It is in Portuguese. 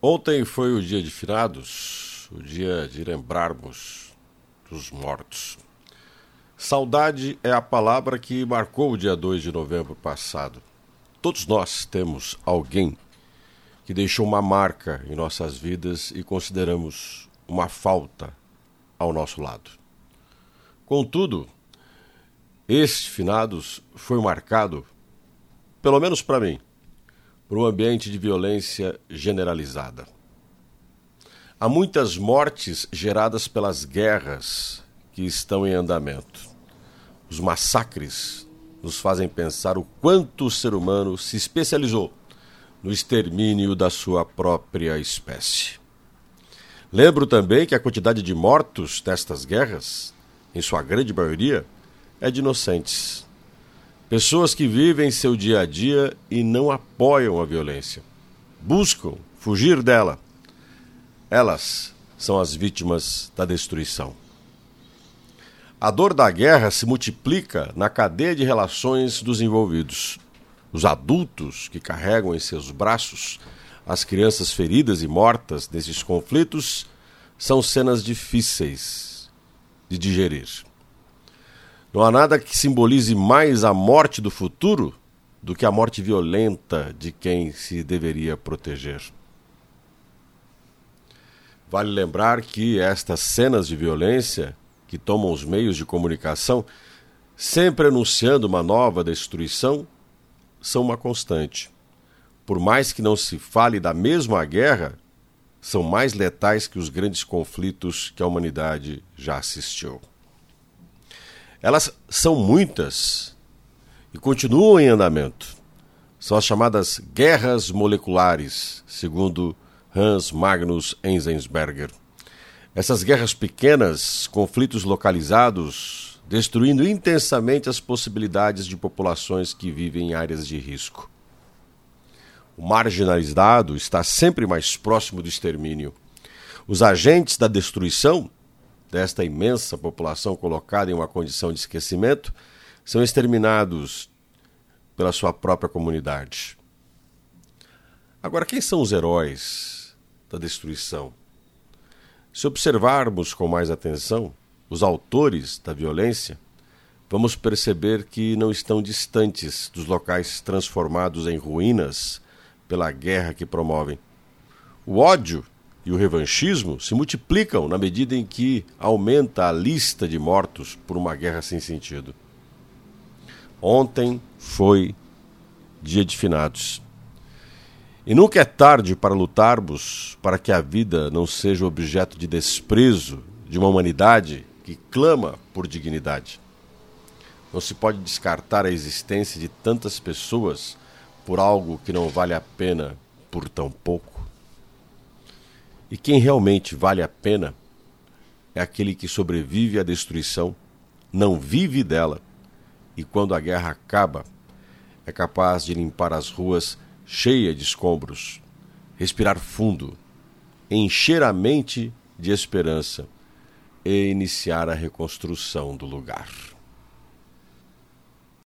Ontem foi o dia de finados, o dia de lembrarmos dos mortos. Saudade é a palavra que marcou o dia 2 de novembro passado. Todos nós temos alguém que deixou uma marca em nossas vidas e consideramos uma falta ao nosso lado. Contudo, este finados foi marcado, pelo menos para mim, por um ambiente de violência generalizada. Há muitas mortes geradas pelas guerras que estão em andamento. Os massacres nos fazem pensar o quanto o ser humano se especializou no extermínio da sua própria espécie. Lembro também que a quantidade de mortos destas guerras, em sua grande maioria, é de inocentes. Pessoas que vivem seu dia a dia e não apoiam a violência. Buscam fugir dela. Elas são as vítimas da destruição. A dor da guerra se multiplica na cadeia de relações dos envolvidos. Os adultos que carregam em seus braços as crianças feridas e mortas nesses conflitos são cenas difíceis de digerir. Não há nada que simbolize mais a morte do futuro do que a morte violenta de quem se deveria proteger. Vale lembrar que estas cenas de violência que tomam os meios de comunicação, sempre anunciando uma nova destruição, são uma constante. Por mais que não se fale da mesma guerra, são mais letais que os grandes conflitos que a humanidade já assistiu. Elas são muitas e continuam em andamento. São as chamadas guerras moleculares, segundo Hans Magnus Enzensberger. Essas guerras pequenas, conflitos localizados, destruindo intensamente as possibilidades de populações que vivem em áreas de risco. O marginalizado está sempre mais próximo do extermínio. Os agentes da destruição desta imensa população colocada em uma condição de esquecimento, são exterminados pela sua própria comunidade. Agora, quem são os heróis da destruição? Se observarmos com mais atenção os autores da violência, vamos perceber que não estão distantes dos locais transformados em ruínas pela guerra que promovem. O ódio e o revanchismo se multiplicam na medida em que aumenta a lista de mortos por uma guerra sem sentido. Ontem foi dia de finados. E nunca é tarde para lutarmos para que a vida não seja objeto de desprezo de uma humanidade que clama por dignidade. Não se pode descartar a existência de tantas pessoas por algo que não vale a pena por tão pouco. E quem realmente vale a pena é aquele que sobrevive à destruição, não vive dela, e quando a guerra acaba, é capaz de limpar as ruas cheias de escombros, respirar fundo, encher a mente de esperança e iniciar a reconstrução do lugar.